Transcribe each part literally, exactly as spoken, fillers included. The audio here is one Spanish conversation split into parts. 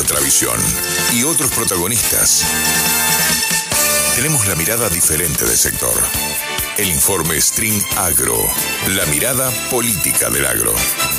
otra visión y otros protagonistas. Tenemos la mirada diferente del sector. El informe String Agro, la mirada política del agro.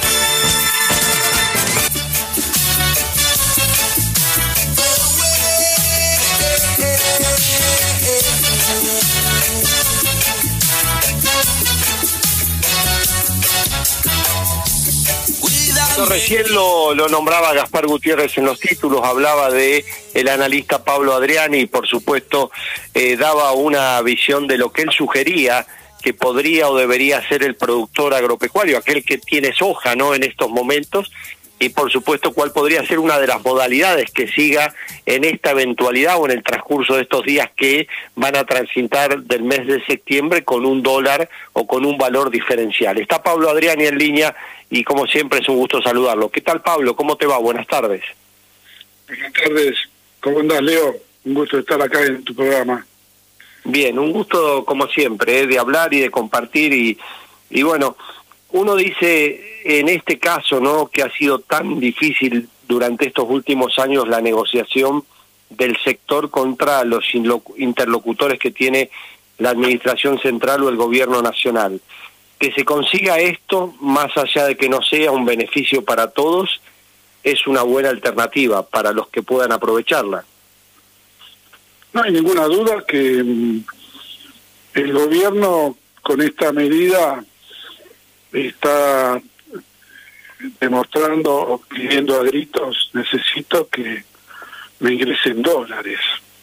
Recién lo, lo nombraba Gaspar Gutiérrez en los títulos, hablaba de el analista Pablo Adriani y por supuesto eh, daba una visión de lo que él sugería que podría o debería ser el productor agropecuario, aquel que tiene soja, ¿no?, en estos momentos, y por supuesto cuál podría ser una de las modalidades que siga en esta eventualidad o en el transcurso de estos días que van a transitar del mes de septiembre con un dólar o con un valor diferencial. Está Pablo Adriani en línea y como siempre es un gusto saludarlo. ¿Qué tal, Pablo? ¿Cómo te va? Buenas tardes. Buenas tardes. ¿Cómo andás, Leo? Un gusto estar acá en tu programa. Bien, un gusto como siempre, ¿eh? de hablar y de compartir y, y bueno, uno dice en este caso, ¿no?, que ha sido tan difícil durante estos últimos años la negociación del sector contra los interlocutores que tiene la administración central o el gobierno nacional. Que se consiga esto, más allá de que no sea un beneficio para todos, es una buena alternativa para los que puedan aprovecharla. No hay ninguna duda que mm, el gobierno con esta medida está demostrando o pidiendo a gritos, necesito que me ingresen dólares.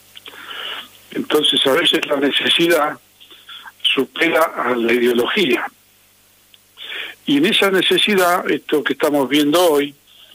Entonces a veces la necesidad supera a la ideología. Y en esa necesidad, esto que estamos viendo hoy,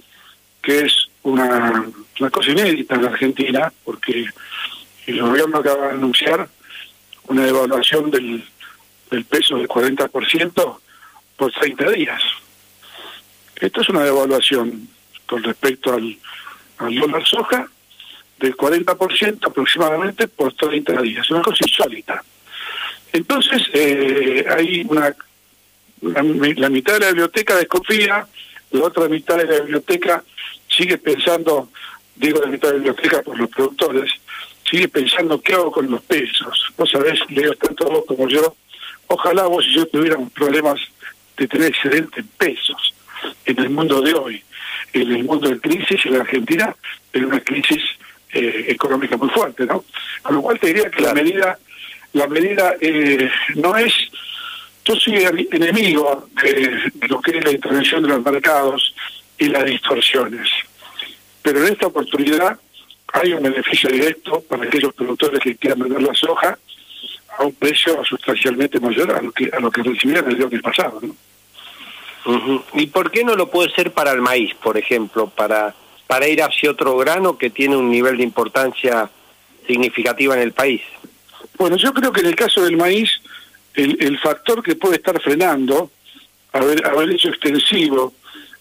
que es una, una cosa inédita en la Argentina, porque el gobierno acaba de anunciar una devaluación del, del peso del cuarenta por ciento por treinta días. Esto es una devaluación con respecto al, al dólar soja del cuarenta por ciento aproximadamente por treinta días, una cosa insólita. Entonces eh, hay una la, la mitad de la biblioteca desconfía, la otra mitad de la biblioteca sigue pensando, digo la mitad de la biblioteca por los productores, sigue pensando qué hago con los pesos. Vos sabés, Leo, tanto vos como yo, ojalá vos y yo tuviéramos problemas de tener excedente en pesos en el mundo de hoy, en el mundo de crisis, en la Argentina, en una crisis eh, económica muy fuerte, ¿no? Con lo cual te diría que la medida, la medida eh, no es, yo soy enemigo de, de lo que es la intervención de los mercados y las distorsiones, pero en esta oportunidad hay un beneficio directo para aquellos productores que quieran vender la soja a un precio sustancialmente mayor a lo que a lo que recibieron el año pasado, ¿no? Uh-huh. ¿Y por qué no lo puede ser para el maíz, por ejemplo, para para ir hacia otro grano que tiene un nivel de importancia significativa en el país? Bueno, yo creo que en el caso del maíz, el, el factor que puede estar frenando haber haber hecho extensivo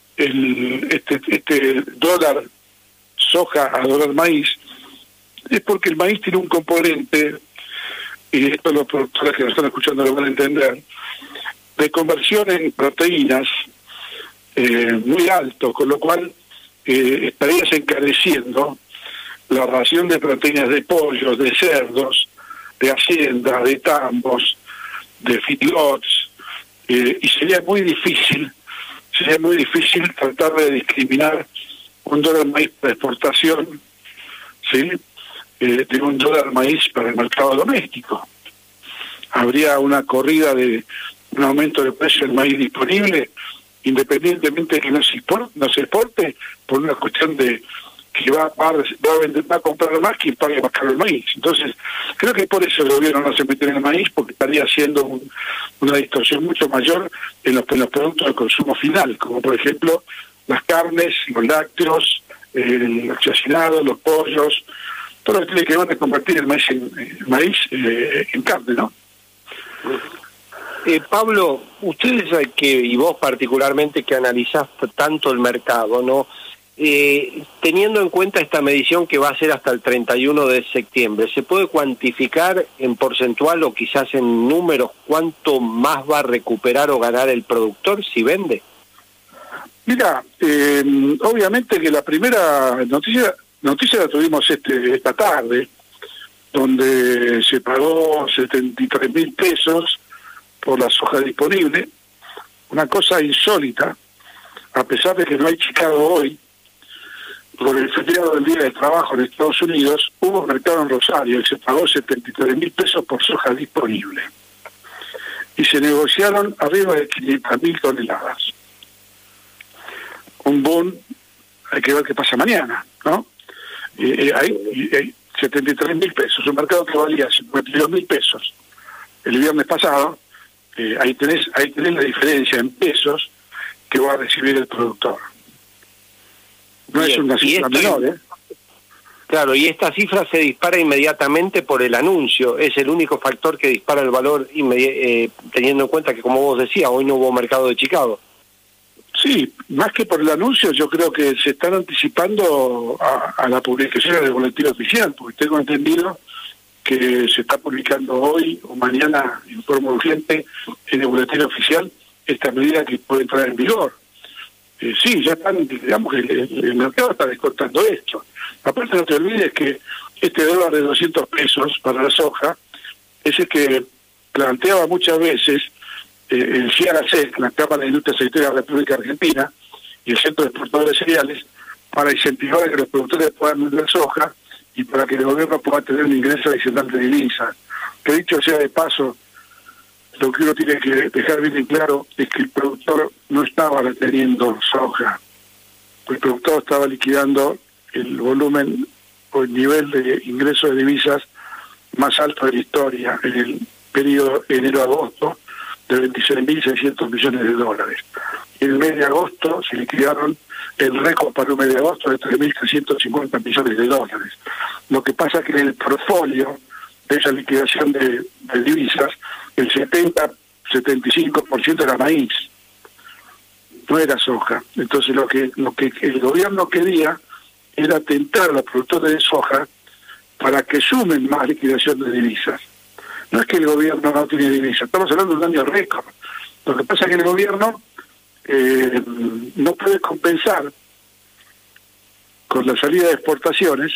el este este dólar soja a dólar maíz es porque el maíz tiene un componente, y esto los productores que nos están escuchando lo van a entender, de conversión en proteínas eh, muy alto, con lo cual eh, estarías encareciendo la ración de proteínas de pollos, de cerdos, de hacienda, de tambos, de feedlots, eh, y sería muy difícil, sería muy difícil tratar de discriminar un dólar maíz para exportación, ¿sí?, eh, de un dólar maíz para el mercado doméstico. Habría una corrida de un aumento de precio del maíz disponible, independientemente de que no se exporte, no se exporte por una cuestión de que va a, va a, vender, va a comprar más quien pague más caro el maíz. Entonces, creo que por eso el gobierno no se mete en el maíz, porque estaría haciendo un, una distorsión mucho mayor en los, en los productos de consumo final, como por ejemplo las carnes, los lácteos, el chacinado, los pollos, todo lo que tiene que ver a convertir el maíz en, el maíz, eh, en carne, ¿no? Eh, Pablo, ustedes que y vos particularmente que analizás tanto el mercado, ¿no? Eh, teniendo en cuenta esta medición que va a ser hasta el treinta y uno de septiembre, ¿se puede cuantificar en porcentual o quizás en números cuánto más va a recuperar o ganar el productor si vende? Mira, eh, obviamente que la primera noticia noticia la tuvimos este esta tarde, donde se pagó setenta y tres mil pesos por la soja disponible, una cosa insólita, a pesar de que no hay Chicago hoy, por el feriado del Día de Trabajo en Estados Unidos, hubo mercado en Rosario y se pagó setenta y tres mil pesos por soja disponible. Y se negociaron arriba de quinientas mil toneladas. Un boom, hay que ver qué pasa mañana, ¿no? Eh, eh, hay, hay setenta y tres mil pesos, un mercado que valía cincuenta y dos mil pesos el viernes pasado. Eh, ahí tenés ahí tenés la diferencia en pesos que va a recibir el productor. No Bien, es una cifra menor, ¿eh? Claro, y esta cifra se dispara inmediatamente por el anuncio. Es el único factor que dispara el valor, eh, teniendo en cuenta que, como vos decías, hoy no hubo mercado de Chicago. Sí, más que por el anuncio, yo creo que se están anticipando a, a la publicación del boletín oficial, porque tengo entendido que se está publicando hoy o mañana en forma urgente en el boletín oficial esta medida que puede entrar en vigor. Eh, sí, ya están, digamos que el, el mercado está descontando esto. Aparte, no te olvides que este dólar de doscientos pesos para la soja es el que planteaba muchas veces eh, el C I A R A C, la Cámara de Industria Aceitera de la República Argentina, y el Centro de Exportadores de Cereales, para incentivar a que los productores puedan vender soja y para que el gobierno pueda tener un ingreso adicional de divisas. Que dicho sea de paso, lo que uno tiene que dejar bien en claro es que el productor no estaba reteniendo soja. El productor estaba liquidando el volumen o el nivel de ingreso de divisas más alto de la historia en el periodo enero-agosto de veintiséis mil seiscientos millones de dólares. En el mes de agosto se liquidaron el récord para un mes de agosto de tres mil trescientos cincuenta millones de dólares. Lo que pasa es que en el portfolio de esa liquidación de, de divisas, el setenta, setenta y cinco por ciento era maíz, no era soja. Entonces lo que, lo que el gobierno quería era tentar a los productores de soja para que sumen más liquidación de divisas. No es que el gobierno no tiene divisas, estamos hablando de un año récord. Lo que pasa es que el gobierno eh, no puede compensar con la salida de exportaciones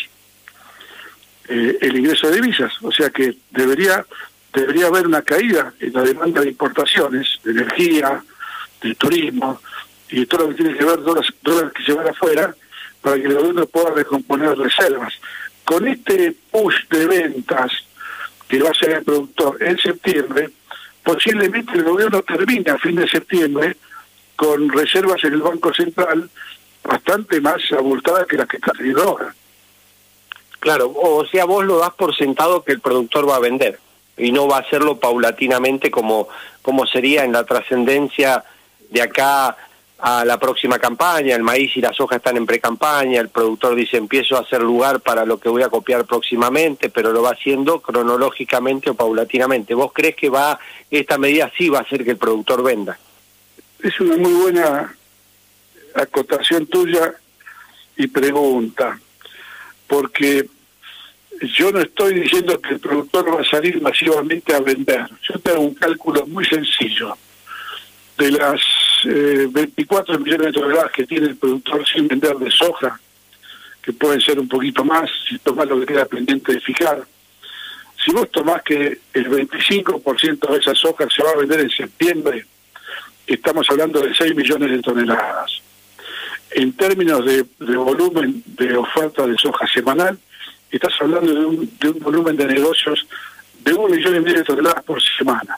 eh, el ingreso de divisas, o sea que debería debería haber una caída en la demanda de importaciones, de energía, de turismo y todo lo que tiene que ver dólares, dólares que se van afuera, para que el gobierno pueda recomponer reservas. Con este push de ventas que va a hacer el productor en septiembre, posiblemente el gobierno termine a fin de septiembre con reservas en el Banco Central bastante más abultadas que las que está teniendo ahora. Claro, o sea, vos lo das por sentado que el productor va a vender y no va a hacerlo paulatinamente como, como sería en la trascendencia de acá a la próxima campaña. El maíz y la soja están en precampaña, el productor dice empiezo a hacer lugar para lo que voy a copiar próximamente, pero lo va haciendo cronológicamente o paulatinamente. ¿Vos crees que va esta medida sí va a hacer que el productor venda? Es una muy buena acotación tuya y pregunta, porque yo no estoy diciendo que el productor va a salir masivamente a vender. Yo tengo un cálculo muy sencillo. De las eh, veinticuatro millones de toneladas que tiene el productor sin vender de soja, que pueden ser un poquito más, si tomás lo que queda pendiente de fijar, si vos tomás que el veinticinco por ciento de esa soja se va a vender en septiembre, estamos hablando de seis millones de toneladas. En términos de, de volumen de oferta de soja semanal, estás hablando de un, de un volumen de negocios de un millón y medio de toneladas por semana.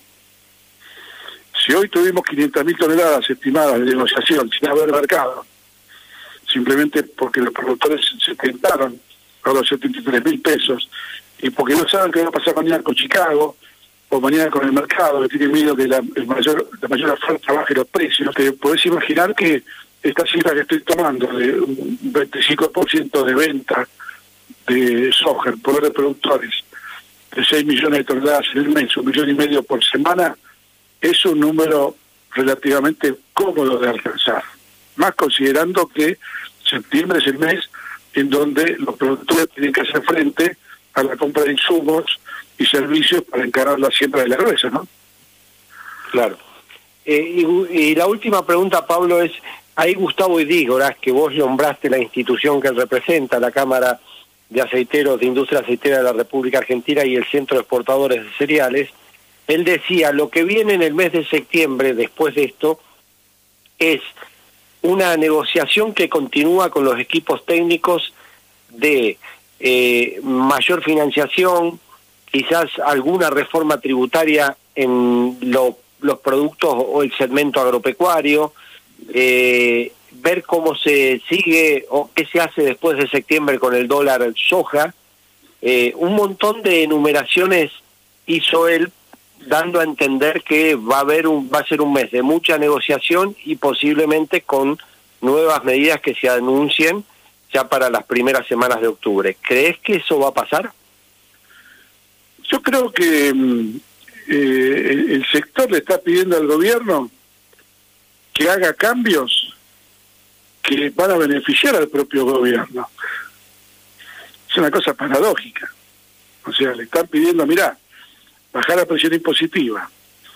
Si hoy tuvimos quinientas mil toneladas estimadas de negociación sin haber mercado, simplemente porque los productores se tentaron a los setenta y tres mil pesos y porque no saben qué va a pasar mañana con Chicago o mañana con el mercado, que tienen miedo que la, el mayor, la mayor oferta baje los precios, te podés imaginar que esta cifra que estoy tomando de un veinticinco por ciento de venta de soja en poder de productores de seis millones de toneladas en el mes, un millón y medio por semana, es un número relativamente cómodo de alcanzar, más considerando que septiembre es el mes en donde los productores tienen que hacer frente a la compra de insumos y servicios para encarar la siembra de la gruesa, ¿no? Claro. Eh, y, y la última pregunta, Pablo, es ahí Gustavo Idígoras, que vos nombraste la institución que él representa, la Cámara de Aceiteros de Industria Aceitera de la República Argentina y el Centro de Exportadores de Cereales, él decía, lo que viene en el mes de septiembre, después de esto, es una negociación que continúa con los equipos técnicos de eh, mayor financiación, quizás alguna reforma tributaria en lo, los productos o el segmento agropecuario, eh, ver cómo se sigue o qué se hace después de septiembre con el dólar soja, eh, un montón de enumeraciones hizo él, dando a entender que va a haber un, va a ser un mes de mucha negociación y posiblemente con nuevas medidas que se anuncien ya para las primeras semanas de octubre. ¿Crees que eso va a pasar? Yo creo que eh, el sector le está pidiendo al gobierno que haga cambios que van a beneficiar al propio gobierno. Es una cosa paradójica. O sea, le están pidiendo, mirá, bajar la presión impositiva,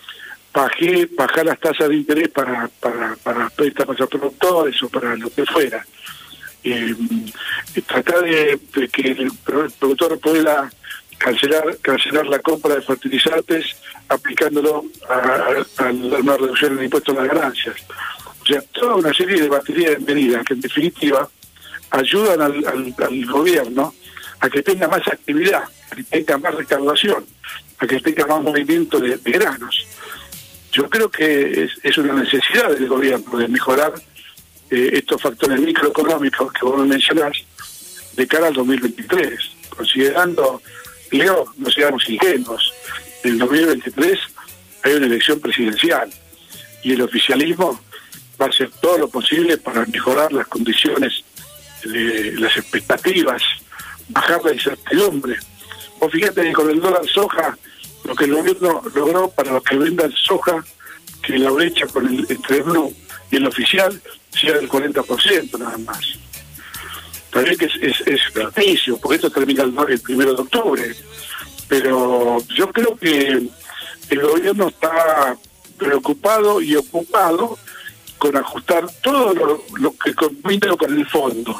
bajé, bajar las tasas de interés para para para préstamos a productores o para lo que fuera, eh, tratar de, de que el productor pueda cancelar cancelar la compra de fertilizantes aplicándolo a, a, a una reducción en el impuesto a las ganancias. O sea, toda una serie de baterías de medidas que en definitiva ayudan al, al, al gobierno a que tenga más actividad, a que tenga más recaudación, a que tenga más movimiento de, de granos. Yo creo que es, es una necesidad del gobierno de mejorar eh, estos factores microeconómicos que vos mencionás de cara al dos mil veintitrés, considerando, Leo, no seamos ingenuos, en el dos mil veintitrés hay una elección presidencial y el oficialismo va a hacer todo lo posible para mejorar las condiciones, de las expectativas, bajar la incertidumbre. Vos fíjate que con el dólar soja, lo que el gobierno logró para los que vendan soja, que la brecha con el, entre el blue y el oficial sea del cuarenta por ciento nada más. También que es, es, es ficticio, porque esto termina el, el primero de octubre. Pero yo creo que el gobierno está preocupado y ocupado con ajustar todo lo, lo que combina con el fondo,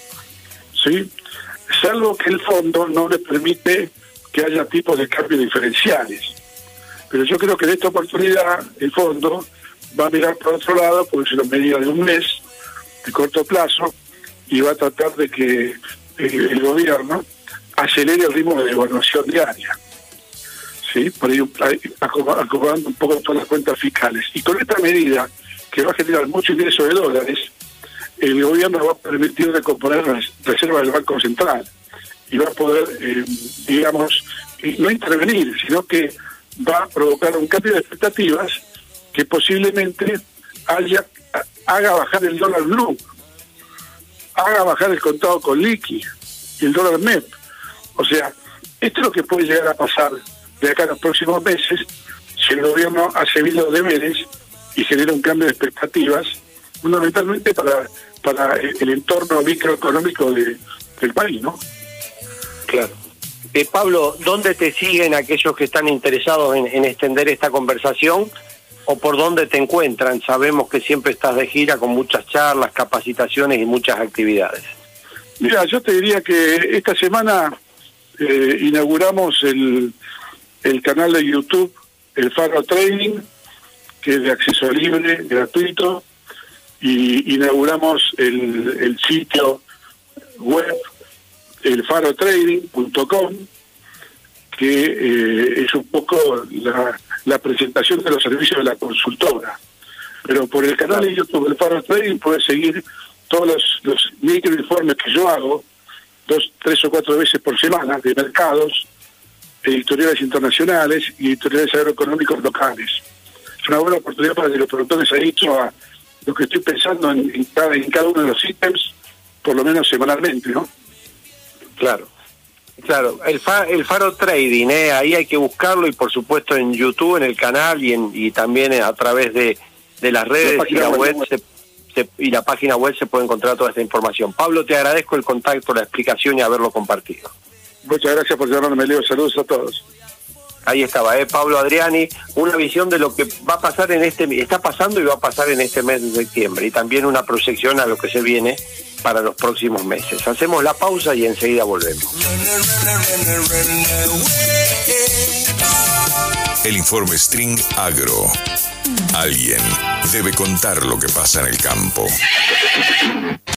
¿sí? Salvo que el fondo no le permite que haya tipos de cambios diferenciales. Pero yo creo que en esta oportunidad el fondo va a mirar por otro lado, porque es una medida de un mes, de corto plazo, y va a tratar de que eh, el gobierno acelere el ritmo de devaluación diaria, ¿sí? Por ahí acomodando un poco todas las cuentas fiscales. Y con esta medida, que va a generar mucho ingreso de dólares, el gobierno va a permitir recomponer las reservas del Banco Central y va a poder, eh, digamos, no intervenir, sino que va a provocar un cambio de expectativas que posiblemente haya, haga bajar el dólar blue, haga bajar el contado con liqui y el dólar M E P. O sea, esto es lo que puede llegar a pasar de acá a los próximos meses si el gobierno hace bien los deberes y genera un cambio de expectativas, fundamentalmente para para el entorno microeconómico de, del país, ¿no? Claro. Eh, Pablo, ¿dónde te siguen aquellos que están interesados en, en extender esta conversación o por dónde te encuentran? Sabemos que siempre estás de gira con muchas charlas, capacitaciones y muchas actividades. Mira, yo te diría que esta semana eh, inauguramos el, el canal de YouTube, el Faro Trading, que es de acceso libre, gratuito, y inauguramos el, el sitio web, el faro trading punto com, que eh, es un poco la, la presentación de los servicios de la consultora. Pero por el canal de YouTube del Faro Trading puedes seguir todos los, los microinformes que yo hago, dos, tres o cuatro veces por semana, de mercados, editoriales internacionales y editoriales agroeconómicos locales. Es una buena oportunidad para que los productores hayan dicho a lo que estoy pensando en, en, cada, en cada uno de los ítems, por lo menos semanalmente, ¿no? Claro, claro. El, fa, el Faro Trading, ¿eh? Ahí hay que buscarlo y por supuesto en YouTube, en el canal y, en, y también a través de, de las redes la y la web, web. Se, se, y la página web se puede encontrar toda esta información. Pablo, te agradezco el contacto, la explicación y haberlo compartido. Muchas gracias por llamarme, Leo. Saludos a todos. Ahí estaba, ¿eh? Pablo Adriani, una visión de lo que va a pasar en este, está pasando y va a pasar en este mes de septiembre, y también una proyección a lo que se viene para los próximos meses. Hacemos la pausa y enseguida volvemos. El informe String Agro. Alguien debe contar lo que pasa en el campo.